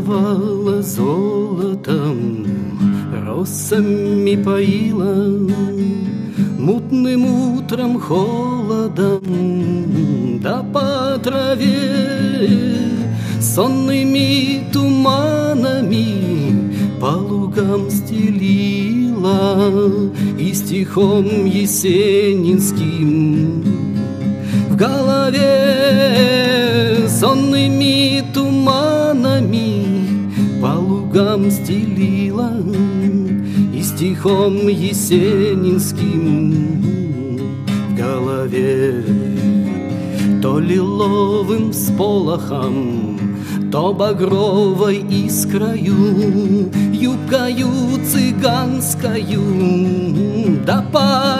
рисовала золотом, росами поила, мутным утром холодом, да по траве сонными туманами по лугам стелила, и стихом есенинским в голове сонными туманами по лугам стелила, и стихом есенинским в голове. То лиловым всполохом, то багровой искрою, юбкою цыганскою, да по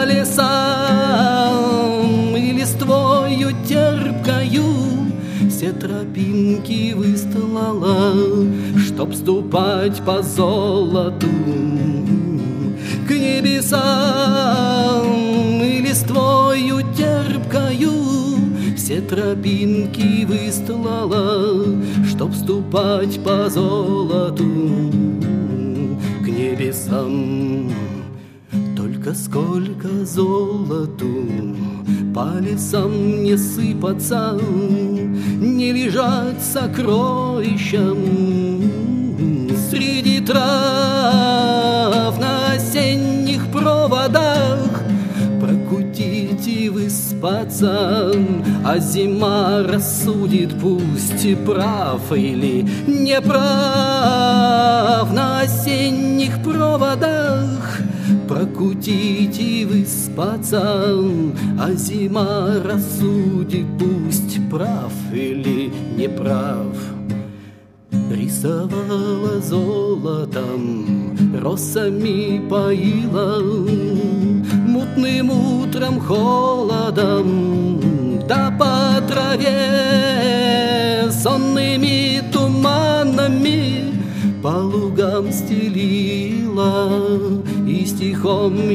лесам и листвою терпкою все тропинки выстлала, чтоб ступать по золоту к небесам, и листвою терпкою все тропинки выстлала, чтоб ступать по золоту к небесам. Только сколько золоту по лесам не сыпаться, не лежать сокровищам среди трав на осенних проводах, прокутить и выспаться, а зима рассудит, пусть прав или не прав. На осенних проводах прокутить и выспаться, а зима рассудит, пусть прав или не прав. Рисовала золотом, росами поила, мутным утром холодом, да по траве сонными туманами по лугам стелила, и стихом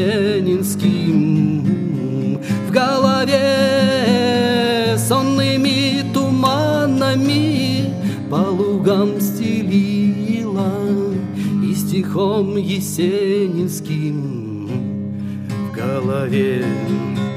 есенинским в голове сонными туманами по лугам стелила, и стихом есенинским в голове.